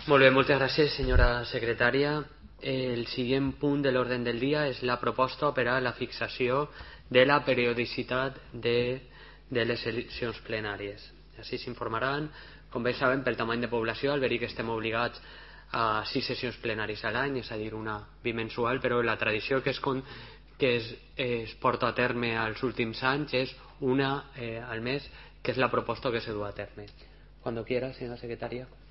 Molt bé, moltes gràcies, senyora secretària. El següent punt de l'ordre del dia és la proposta per a la fixació de la periodicitat de les sessions plenàries. Així s'informaran, com bé saben, pel tamany de població, al verí que estem obligats a 6 sessions plenàries a l'any, és a dir, una bimensual, però la tradició que es porta a terme als últims anys és una al mes, que és la proposta que se du a terme. Cuando quiera, senyora secretària.